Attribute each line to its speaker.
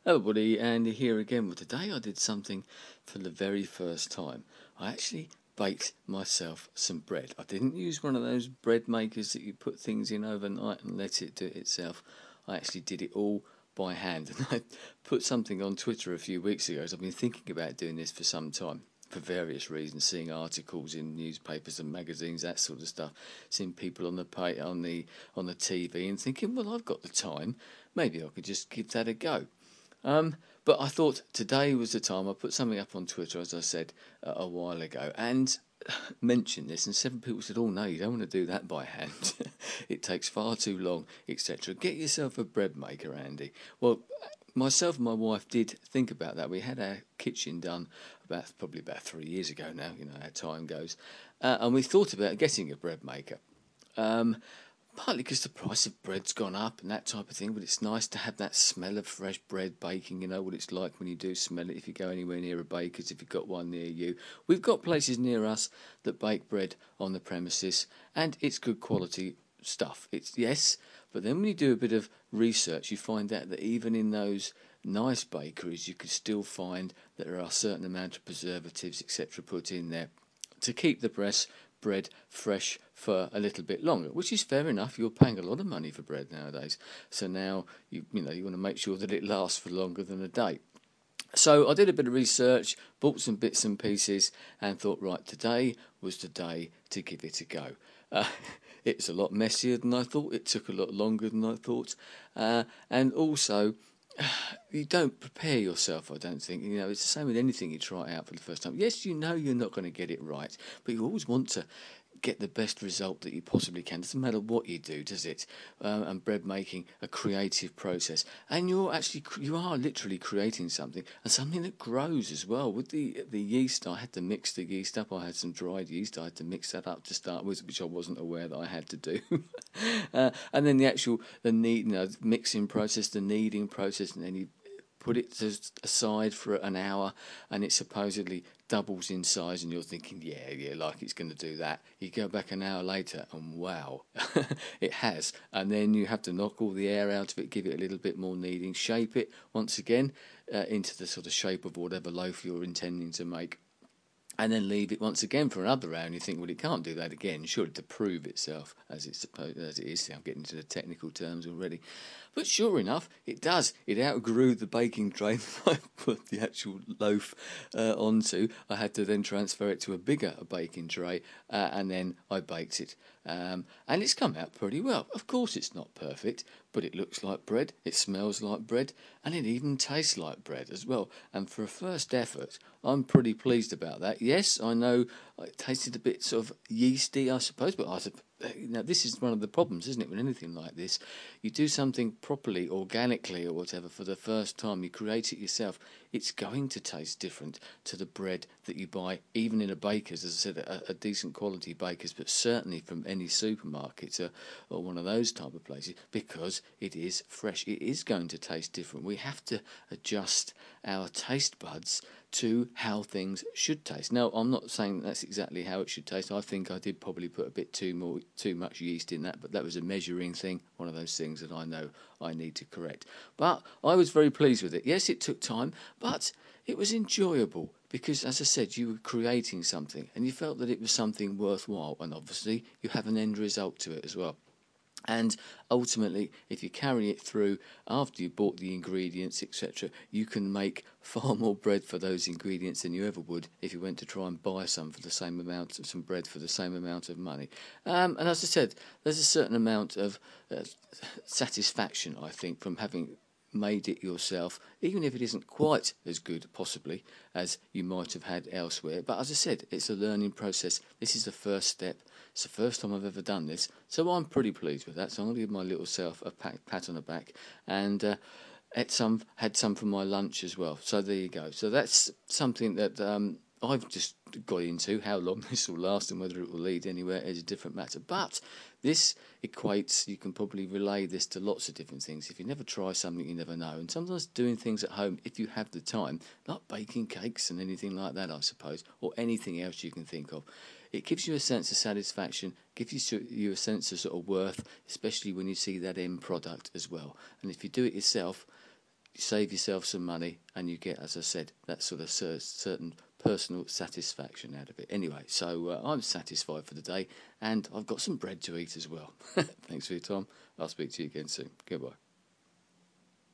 Speaker 1: Hello buddy, Andy here again. Well, today I did something for the very first time. I actually baked myself some bread. I didn't use one of those bread makers that you put things in overnight and let it do it itself. I actually did it all by hand. And I put something on Twitter a few weeks ago, so I've been thinking about doing this for some time. For various reasons, seeing articles in newspapers and magazines, that sort of stuff, seeing people on the TV, and thinking, well, I've got the time. Maybe I could just give that a go. But I thought today was the time. I put something up on Twitter, as I said a while ago, and mentioned this, and seven people said, "Oh no, you don't want to do that by hand. It takes far too long, etc." Get yourself a bread maker, Andy. Well, myself and my wife did think about that. We had our kitchen done probably about 3 years ago now. You know how time goes, and we thought about getting a bread maker. Partly because the price of bread's gone up and that type of thing, but it's nice to have that smell of fresh bread baking. You know what it's like when you do smell it if you go anywhere near a baker's, if you've got one near you. We've got places near us that bake bread on the premises, and it's good quality stuff. It's yes, but then when you do a bit of research, you find out that even in those nice bakeries, you can still find that there are a certain amount of preservatives, etc., put in there to keep the bread fresh for a little bit longer, which is fair enough. You're paying a lot of money for bread nowadays, so now you want to make sure that it lasts for longer than a day. So I did a bit of research, bought some bits and pieces, and thought, right, today was the day to give it a go. It's a lot messier than I thought. It took a lot longer than I thought, and also you don't prepare yourself, I don't think. It's the same with anything you try out for the first time. Yes, you know you're not going to get it right, but you always want to get the best result that you possibly can. Doesn't matter what you do, does it? And bread making, a creative process, and you are literally creating something, and something that grows as well. With the yeast, I had to mix the yeast up. I had some dried yeast. I had to mix that up to start with, which I wasn't aware that I had to do. And then the mixing process, the kneading process, and then you put it aside for an hour, and it supposedly doubles in size, and you're thinking, yeah, like it's going to do that. You go back an hour later, and wow, it has. And then you have to knock all the air out of it, give it a little bit more kneading, shape it once again into the sort of shape of whatever loaf you're intending to make, and then leave it once again for another round. You think, well, it can't do that again, surely, to prove itself as it is. I'm getting into the technical terms already. But sure enough, it does. It outgrew the baking tray that I put the actual loaf onto. I had to then transfer it to a bigger baking tray, and then I baked it. And it's come out pretty well. Of course, it's not perfect, but it looks like bread, it smells like bread, and it even tastes like bread as well. And for a first effort, I'm pretty pleased about that. Yes, I know it tasted a bit sort of yeasty, I suppose, but this is one of the problems, isn't it, with anything like this? You do something properly, organically or whatever, for the first time, you create it yourself, it's going to taste different to the bread that you buy, even in a baker's, as I said, a decent quality baker's, but certainly from any supermarket or one of those type of places, because it is fresh. It is going to taste different. We have to adjust our taste buds to how things should taste. Now, I'm not saying that's exactly how it should taste. I think I did probably put a bit too much yeast in that, but that was a measuring thing, one of those things that I know I need to correct. But I was very pleased with it. Yes, it took time, but it was enjoyable because, as I said, you were creating something and you felt that it was something worthwhile, and obviously you have an end result to it as well. And ultimately, if you carry it through after you bought the ingredients, etc., you can make far more bread for those ingredients than you ever would if you went to try and buy some bread for the same amount of money. And as I said, there's a certain amount of satisfaction, I think, from having made it yourself, even if it isn't quite as good, possibly, as you might have had elsewhere. But as I said, it's a learning process. This is the first step. It's the first time I've ever done this, so I'm pretty pleased with that. So I'm going to give my little self a pat on the back, and had some for my lunch as well. So there you go. So that's something that I've just got into. How long this will last and whether it will lead anywhere is a different matter. But this equates, you can probably relay this to lots of different things. If you never try something, you never know. And sometimes doing things at home, if you have the time, like baking cakes and anything like that, I suppose, or anything else you can think of, it gives you a sense of satisfaction, gives you a sense of sort of worth, especially when you see that end product as well. And if you do it yourself, save yourself some money, and you get, as I said, that sort of certain personal satisfaction out of it. Anyway, so I'm satisfied for the day, and I've got some bread to eat as well. Thanks for your time. I'll speak to you again soon. Goodbye.